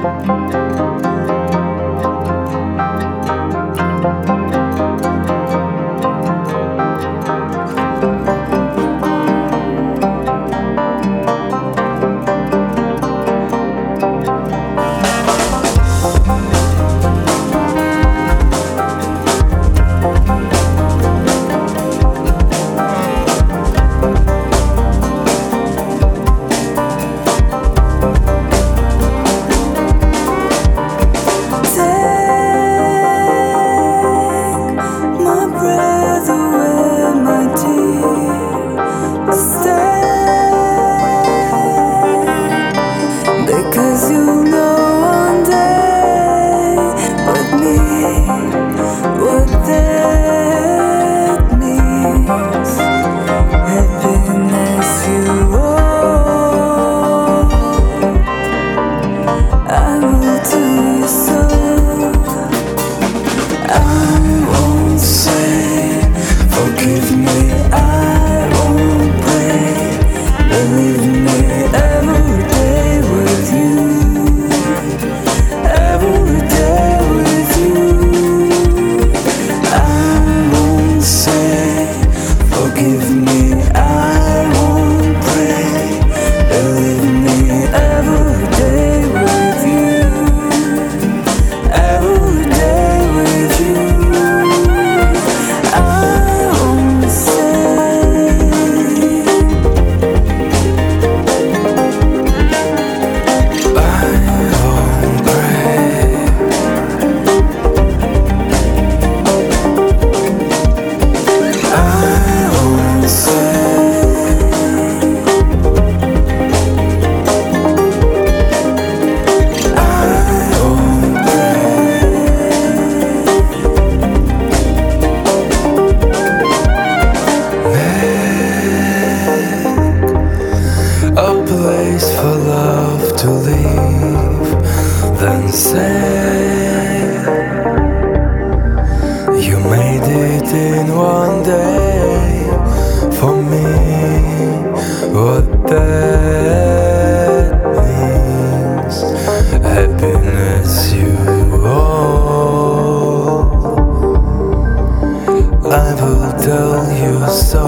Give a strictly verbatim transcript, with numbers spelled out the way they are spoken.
Because you know one day with me what that means. Happiness you owe, I will do you so. I won't say forgive me, I won't pray. Believe me, every day with you, every day with you. I won't say forgive me, I won't pray. Believe me, every day with you, every day with you. I won't say a place for love to live, then say you made it in one day for me. What that means, happiness you owe, I will tell you so.